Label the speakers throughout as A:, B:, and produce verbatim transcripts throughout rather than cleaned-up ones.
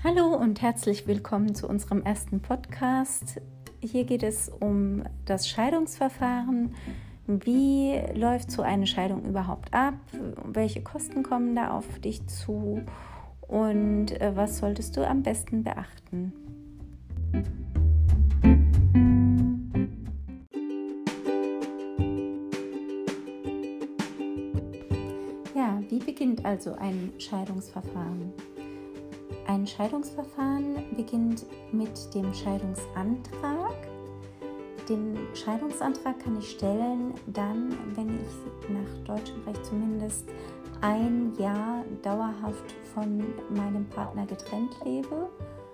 A: Hallo und herzlich willkommen zu unserem ersten Podcast. Hier geht es um das Scheidungsverfahren. Wie läuft so eine Scheidung überhaupt ab? Welche Kosten kommen da auf dich zu? Und was solltest du am besten beachten? Ja, wie beginnt also ein Scheidungsverfahren? Ein Scheidungsverfahren beginnt mit dem Scheidungsantrag. Den Scheidungsantrag kann ich stellen dann, wenn ich nach deutschem Recht zumindest ein Jahr dauerhaft von meinem Partner getrennt lebe.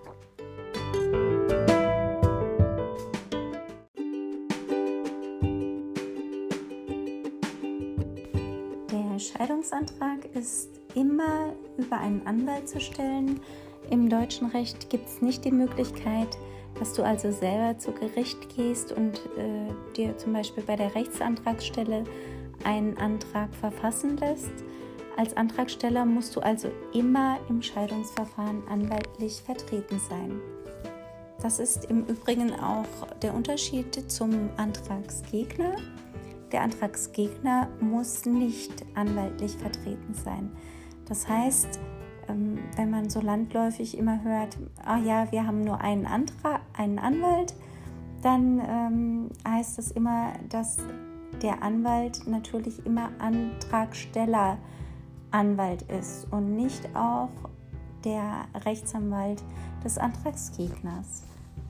A: Der Scheidungsantrag ist immer über einen Anwalt zu stellen. Im deutschen Recht gibt es nicht die Möglichkeit, dass du also selber zu Gericht gehst und äh, dir zum Beispiel bei der Rechtsantragsstelle einen Antrag verfassen lässt. Als Antragsteller musst du also immer im Scheidungsverfahren anwaltlich vertreten sein. Das ist im Übrigen auch der Unterschied zum Antragsgegner. Der Antragsgegner muss nicht anwaltlich vertreten sein. Das heißt, wenn man so landläufig immer hört, ah ja, wir haben nur einen Antrag, einen Anwalt, dann ähm, heißt es immer, dass der Anwalt natürlich immer Antragsteller Anwalt ist und nicht auch der Rechtsanwalt des Antragsgegners.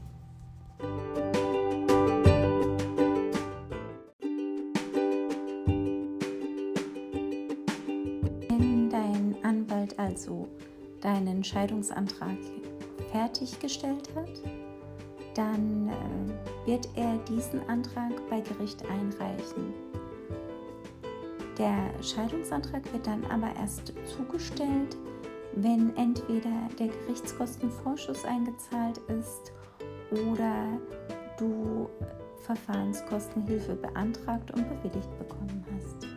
A: Also deinen Scheidungsantrag fertiggestellt hat, dann äh, wird er diesen Antrag bei Gericht einreichen. Der Scheidungsantrag wird dann aber erst zugestellt, wenn entweder der Gerichtskostenvorschuss eingezahlt ist oder du Verfahrenskostenhilfe beantragt und bewilligt bekommen hast.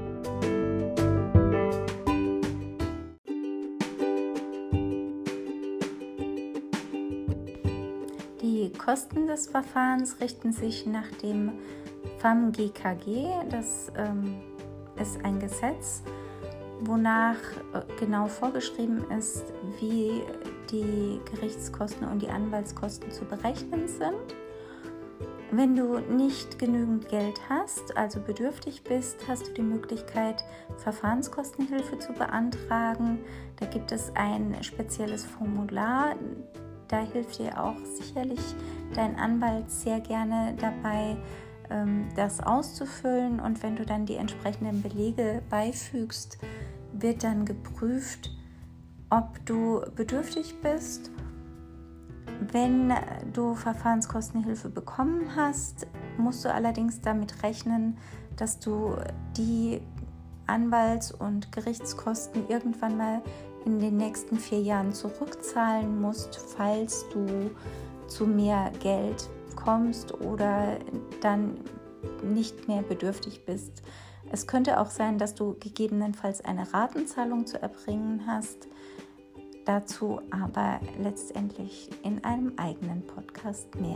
A: Die Kosten des Verfahrens richten sich nach dem F A M G K G. Das ähm, ist ein Gesetz, wonach äh, genau vorgeschrieben ist, wie die Gerichtskosten und die Anwaltskosten zu berechnen sind. Wenn du nicht genügend Geld hast, also bedürftig bist, hast du die Möglichkeit, Verfahrenskostenhilfe zu beantragen. Da gibt es ein spezielles Formular. Da hilft dir auch sicherlich dein Anwalt sehr gerne dabei, das auszufüllen. Und wenn du dann die entsprechenden Belege beifügst, wird dann geprüft, ob du bedürftig bist. Wenn du Verfahrenskostenhilfe bekommen hast, musst du allerdings damit rechnen, dass du die Anwalts- und Gerichtskosten irgendwann mal in den nächsten vier Jahren zurückzahlen musst, falls du zu mehr Geld kommst oder dann nicht mehr bedürftig bist. Es könnte auch sein, dass du gegebenenfalls eine Ratenzahlung zu erbringen hast. Dazu aber letztendlich in einem eigenen Podcast mehr.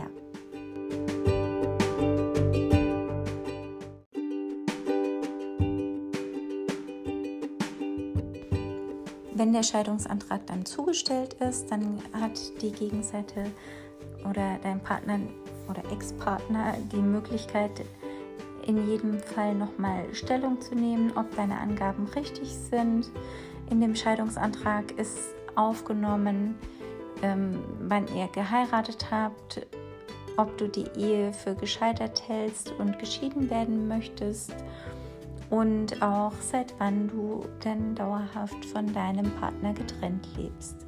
A: Wenn der Scheidungsantrag dann zugestellt ist, dann hat die Gegenseite oder dein Partner oder Ex-Partner die Möglichkeit, in jedem Fall nochmal Stellung zu nehmen, ob deine Angaben richtig sind. In dem Scheidungsantrag ist aufgenommen, ähm, wann ihr geheiratet habt, ob du die Ehe für gescheitert hältst und geschieden werden möchtest. Und auch seit wann du denn dauerhaft von deinem Partner getrennt lebst.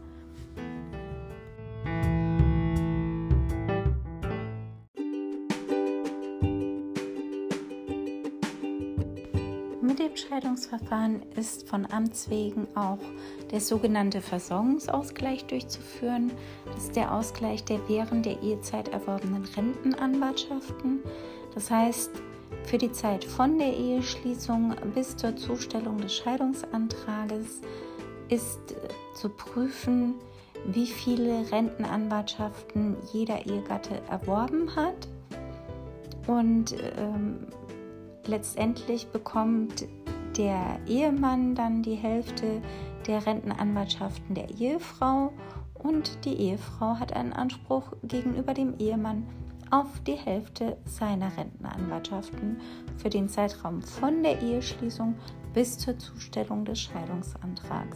A: Mit dem Scheidungsverfahren ist von Amts wegen auch der sogenannte Versorgungsausgleich durchzuführen. Das ist der Ausgleich der während der Ehezeit erworbenen Rentenanwartschaften. Das heißt, für die Zeit von der Eheschließung bis zur Zustellung des Scheidungsantrages ist zu prüfen, wie viele Rentenanwartschaften jeder Ehegatte erworben hat. Und ähm, letztendlich bekommt der Ehemann dann die Hälfte der Rentenanwartschaften der Ehefrau und die Ehefrau hat einen Anspruch gegenüber dem Ehemann auf die Hälfte seiner Rentenanwartschaften für den Zeitraum von der Eheschließung bis zur Zustellung des Scheidungsantrags.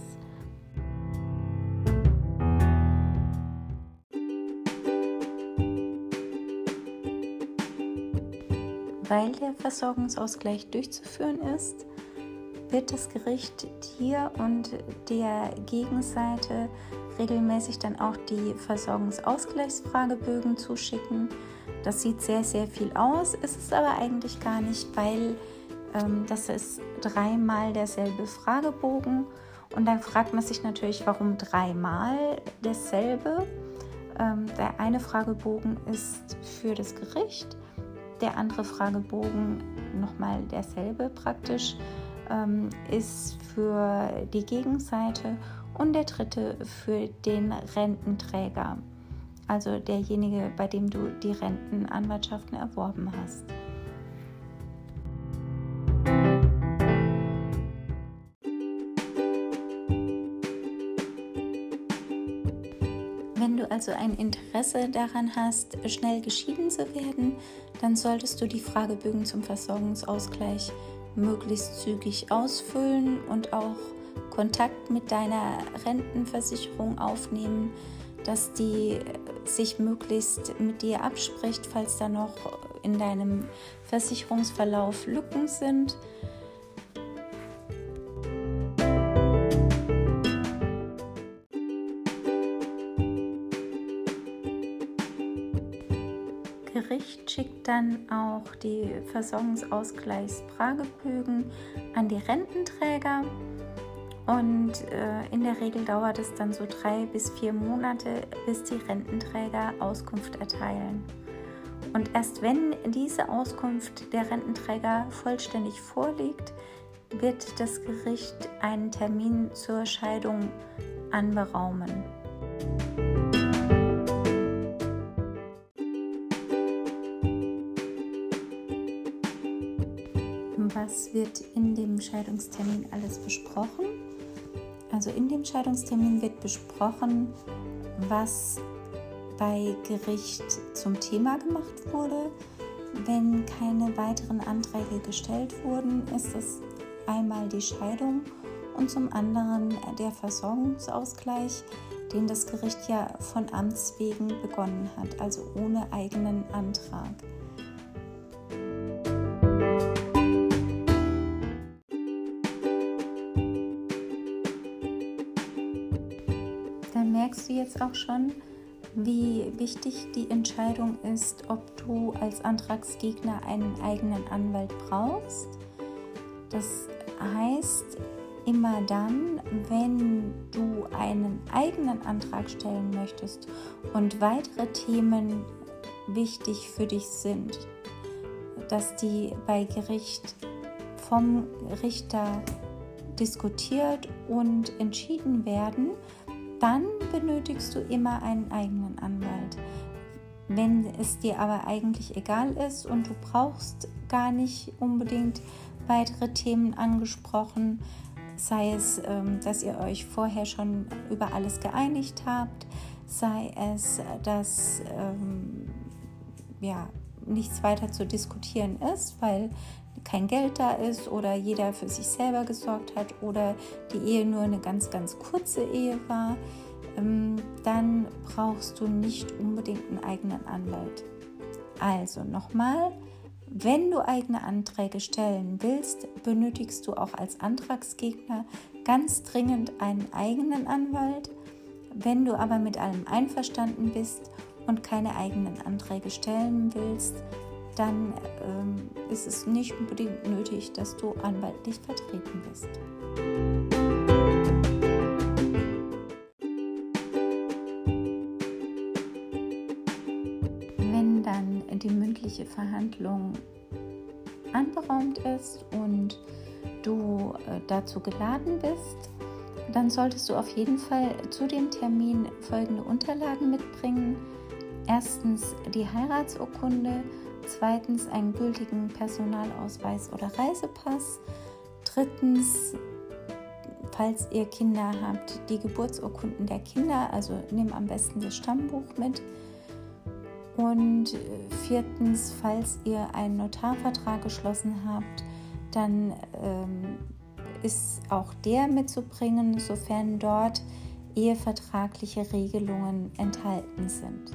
A: Weil der Versorgungsausgleich durchzuführen ist, wird das Gericht dir und der Gegenseite regelmäßig dann auch die Versorgungsausgleichsfragebögen zuschicken. Das sieht sehr, sehr viel aus, ist es aber eigentlich gar nicht, weil ähm, das ist dreimal derselbe Fragebogen. Und dann fragt man sich natürlich, warum dreimal dasselbe? Ähm, der eine Fragebogen ist für das Gericht, der andere Fragebogen, nochmal derselbe praktisch, ähm, ist für die Gegenseite und der dritte für den Rententräger, also derjenige, bei dem du die Rentenanwartschaften erworben hast. Wenn du also ein Interesse daran hast, schnell geschieden zu werden, dann solltest du die Fragebögen zum Versorgungsausgleich möglichst zügig ausfüllen und auch Kontakt mit deiner Rentenversicherung aufnehmen, dass die sich möglichst mit dir abspricht, falls da noch in deinem Versicherungsverlauf Lücken sind. Gericht schickt dann auch die Versorgungsausgleichsfragebögen an die Rententräger und äh, in der Regel dauert es dann so drei bis vier Monate, bis die Rententräger Auskunft erteilen. Und erst wenn diese Auskunft der Rententräger vollständig vorliegt, wird das Gericht einen Termin zur Scheidung anberaumen. Was wird in dem Scheidungstermin alles besprochen? Also in dem Scheidungstermin wird besprochen, was bei Gericht zum Thema gemacht wurde. Wenn keine weiteren Anträge gestellt wurden, ist es einmal die Scheidung und zum anderen der Versorgungsausgleich, den das Gericht ja von Amts wegen begonnen hat, also ohne eigenen Antrag. Merkst du jetzt auch schon, wie wichtig die Entscheidung ist, ob du als Antragsgegner einen eigenen Anwalt brauchst? Das heißt, immer dann, wenn du einen eigenen Antrag stellen möchtest und weitere Themen wichtig für dich sind, dass die bei Gericht vom Richter diskutiert und entschieden werden, dann benötigst du immer einen eigenen Anwalt. Wenn es dir aber eigentlich egal ist und du brauchst gar nicht unbedingt weitere Themen angesprochen, sei es, dass ihr euch vorher schon über alles geeinigt habt, sei es, dass ähm, ja, nichts weiter zu diskutieren ist, weil kein Geld da ist oder jeder für sich selber gesorgt hat oder die Ehe nur eine ganz, ganz kurze Ehe war, ähm, dann brauchst du nicht unbedingt einen eigenen Anwalt. Also nochmal, wenn du eigene Anträge stellen willst, benötigst du auch als Antragsgegner ganz dringend einen eigenen Anwalt. Wenn du aber mit allem einverstanden bist und keine eigenen Anträge stellen willst, dann ähm, ist es nicht unbedingt nötig, dass du anwaltlich vertreten bist. Wenn dann die mündliche Verhandlung anberaumt ist und du äh, dazu geladen bist, dann solltest du auf jeden Fall zu dem Termin folgende Unterlagen mitbringen. Erstens die Heiratsurkunde, zweitens einen gültigen Personalausweis oder Reisepass, drittens, falls ihr Kinder habt, die Geburtsurkunden der Kinder, also nimm am besten das Stammbuch mit. Und viertens, falls ihr einen Notarvertrag geschlossen habt, dann ähm, ist auch der mitzubringen, sofern dort ehevertragliche Regelungen enthalten sind.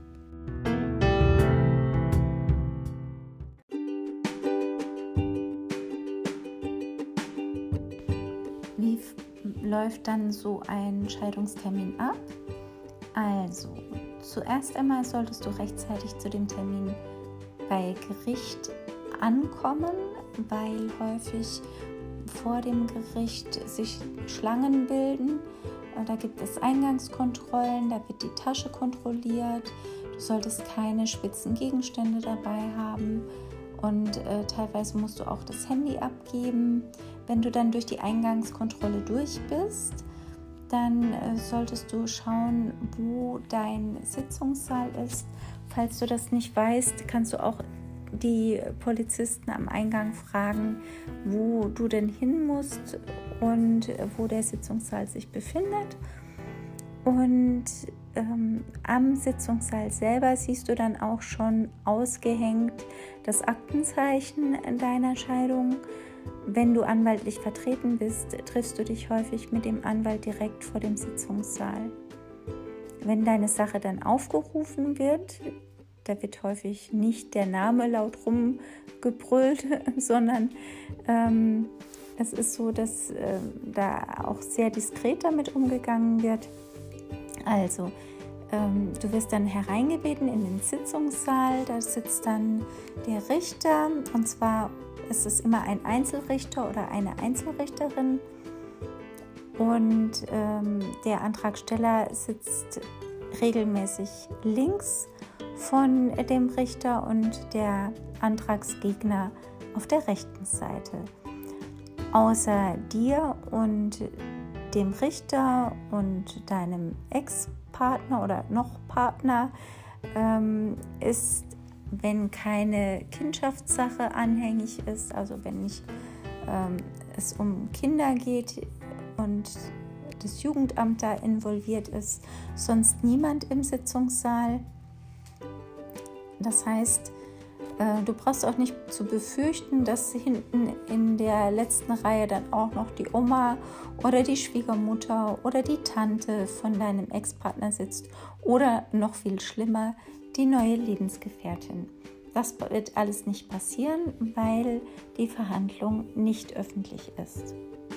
A: Wie f- läuft dann so ein Scheidungstermin ab? Also, zuerst einmal solltest du rechtzeitig zu dem Termin bei Gericht ankommen, weil häufig vor dem Gericht sich Schlangen bilden. Da gibt es Eingangskontrollen, da wird die Tasche kontrolliert. Du solltest keine spitzen Gegenstände dabei haben und äh, teilweise musst du auch das Handy abgeben. Wenn du dann durch die Eingangskontrolle durch bist, dann äh, solltest du schauen, wo dein Sitzungssaal ist. Falls du das nicht weißt, kannst du auch die Polizisten am Eingang fragen, wo du denn hin musst und wo der Sitzungssaal sich befindet. Und ähm, am Sitzungssaal selber siehst du dann auch schon ausgehängt das Aktenzeichen deiner Scheidung. Wenn du anwaltlich vertreten bist, triffst du dich häufig mit dem Anwalt direkt vor dem Sitzungssaal. Wenn deine Sache dann aufgerufen wird, da wird häufig nicht der Name laut rumgebrüllt, sondern ähm, es ist so, dass äh, da auch sehr diskret damit umgegangen wird. Also, ähm, du wirst dann hereingebeten in den Sitzungssaal, da sitzt dann der Richter, und zwar ist es immer ein Einzelrichter oder eine Einzelrichterin, und ähm, der Antragsteller sitzt regelmäßig links von dem Richter und der Antragsgegner auf der rechten Seite. Außer dir und dem Richter und deinem Ex-Partner oder noch Partner ähm, ist, wenn keine Kindschaftssache anhängig ist, also wenn nicht ähm, es um Kinder geht und das Jugendamt da involviert ist, sonst niemand im Sitzungssaal. Das heißt, äh, du brauchst auch nicht zu befürchten, dass hinten in der letzten Reihe dann auch noch die Oma oder die Schwiegermutter oder die Tante von deinem Ex-Partner sitzt oder noch viel schlimmer, die neue Lebensgefährtin. Das wird alles nicht passieren, weil die Verhandlung nicht öffentlich ist.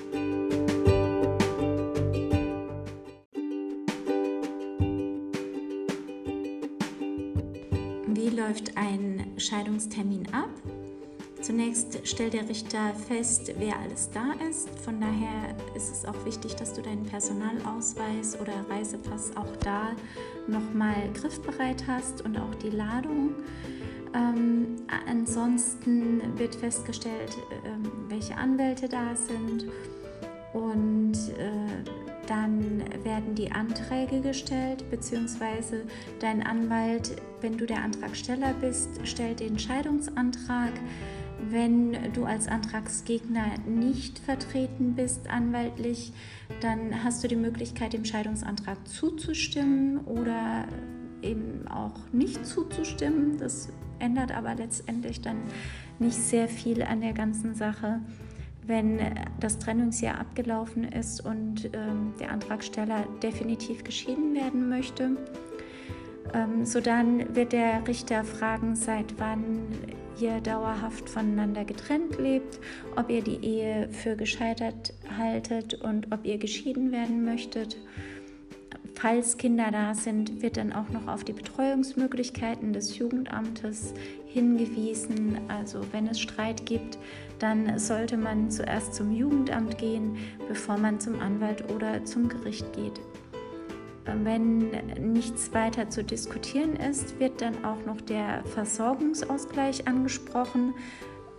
A: Wie läuft ein Scheidungstermin ab? Zunächst stellt der Richter fest, wer alles da ist. Von daher ist es auch wichtig, dass du deinen Personalausweis oder Reisepass auch da nochmal griffbereit hast und auch die Ladung. Ähm, ansonsten wird festgestellt, ähm, welche Anwälte da sind, und äh, dann werden die Anträge gestellt, beziehungsweise dein Anwalt, wenn du der Antragsteller bist, stellt den Scheidungsantrag. Wenn du als Antragsgegner nicht vertreten bist anwaltlich, dann hast du die Möglichkeit, dem Scheidungsantrag zuzustimmen oder eben auch nicht zuzustimmen. Das ändert aber letztendlich dann nicht sehr viel an der ganzen Sache. Wenn das Trennungsjahr abgelaufen ist und ähm, der Antragsteller definitiv geschieden werden möchte, ähm, so dann wird der Richter fragen, seit wann ihr dauerhaft voneinander getrennt lebt, ob ihr die Ehe für gescheitert haltet und ob ihr geschieden werden möchtet. Falls Kinder da sind, wird dann auch noch auf die Betreuungsmöglichkeiten des Jugendamtes hingewiesen. Also wenn es Streit gibt, dann sollte man zuerst zum Jugendamt gehen, bevor man zum Anwalt oder zum Gericht geht. Wenn nichts weiter zu diskutieren ist, wird dann auch noch der Versorgungsausgleich angesprochen.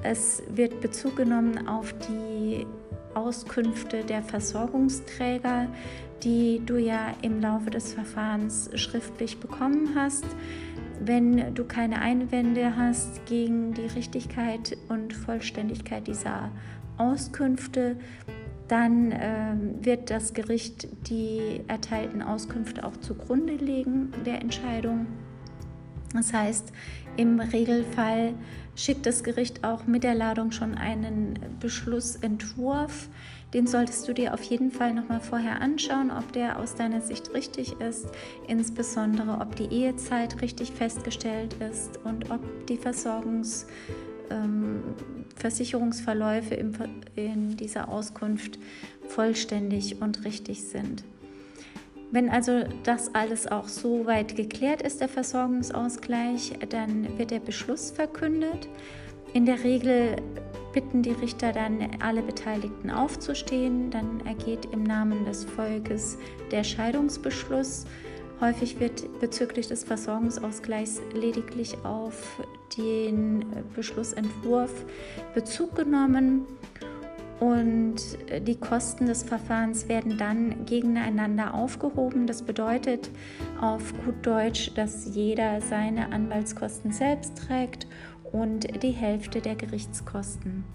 A: es wird Bezug genommen auf die Auskünfte der Versorgungsträger, die du ja im Laufe des Verfahrens schriftlich bekommen hast. Wenn du keine Einwände hast gegen die Richtigkeit und Vollständigkeit dieser Auskünfte, dann äh, wird das Gericht die erteilten Auskünfte auch zugrunde legen der Entscheidung. Das heißt, im Regelfall schickt das Gericht auch mit der Ladung schon einen Beschlussentwurf. Den solltest du dir auf jeden Fall nochmal vorher anschauen, ob der aus deiner Sicht richtig ist, insbesondere ob die Ehezeit richtig festgestellt ist und ob die Versorgungs- ähm, Versicherungsverläufe in, in dieser Auskunft vollständig und richtig sind. Wenn also das alles auch so weit geklärt ist, der Versorgungsausgleich, dann wird der Beschluss verkündet. In der Regel bitten die Richter dann alle Beteiligten aufzustehen. Dann ergeht im Namen des Volkes der Scheidungsbeschluss. Häufig wird bezüglich des Versorgungsausgleichs lediglich auf den Beschlussentwurf Bezug genommen. Und die Kosten des Verfahrens werden dann gegeneinander aufgehoben. Das bedeutet auf gut Deutsch, dass jeder seine Anwaltskosten selbst trägt und die Hälfte der Gerichtskosten.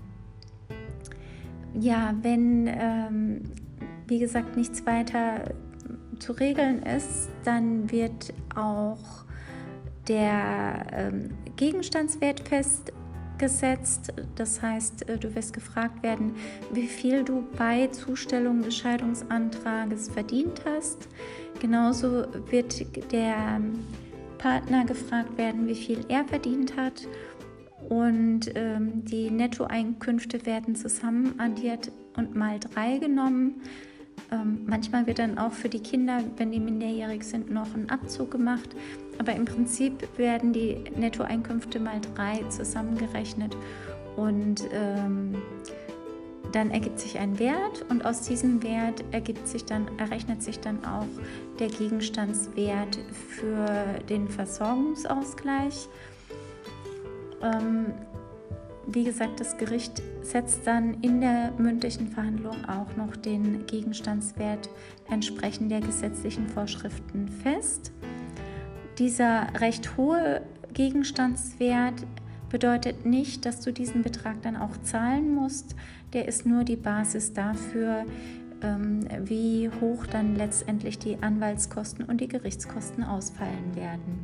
A: Ja, wenn, ähm, wie gesagt, nichts weiter zu regeln ist, dann wird auch der ähm, Gegenstandswert festgesetzt. Das heißt, du wirst gefragt werden, wie viel du bei Zustellung des Scheidungsantrages verdient hast. Genauso wird der Partner gefragt werden, wie viel er verdient hat. Und ähm, die Nettoeinkünfte werden zusammen addiert und mal drei genommen. Ähm, manchmal wird dann auch für die Kinder, wenn die minderjährig sind, noch ein Abzug gemacht. Aber im Prinzip werden die Nettoeinkünfte mal drei zusammengerechnet und ähm, dann ergibt sich ein Wert und aus diesem Wert ergibt sich dann, errechnet sich dann auch der Gegenstandswert für den Versorgungsausgleich. Ähm, wie gesagt, das Gericht setzt dann in der mündlichen Verhandlung auch noch den Gegenstandswert entsprechend der gesetzlichen Vorschriften fest. Dieser recht hohe Gegenstandswert bedeutet nicht, dass du diesen Betrag dann auch zahlen musst. Der ist nur die Basis dafür, ähm, wie hoch dann letztendlich die Anwaltskosten und die Gerichtskosten ausfallen werden.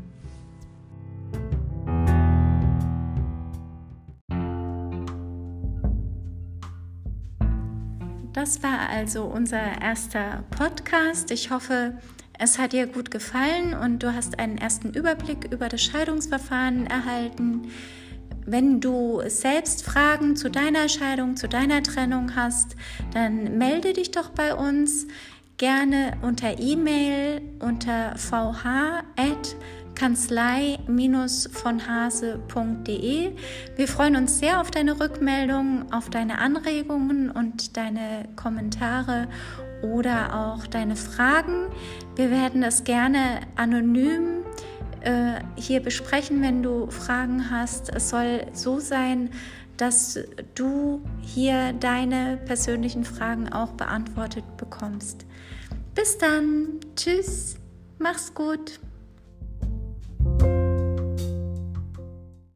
A: Das war also unser erster Podcast. Ich hoffe, es hat dir gut gefallen und du hast einen ersten Überblick über das Scheidungsverfahren erhalten. Wenn du selbst Fragen zu deiner Scheidung, zu deiner Trennung hast, dann melde dich doch bei uns gerne unter E-Mail unter v h at kanzlei von hase punkt de. Wir freuen uns sehr auf deine Rückmeldungen, auf deine Anregungen und deine Kommentare oder auch deine Fragen. Wir werden das gerne anonym äh, hier besprechen, wenn du Fragen hast. Es soll so sein, dass du hier deine persönlichen Fragen auch beantwortet bekommst. Bis dann. Tschüss. Mach's gut.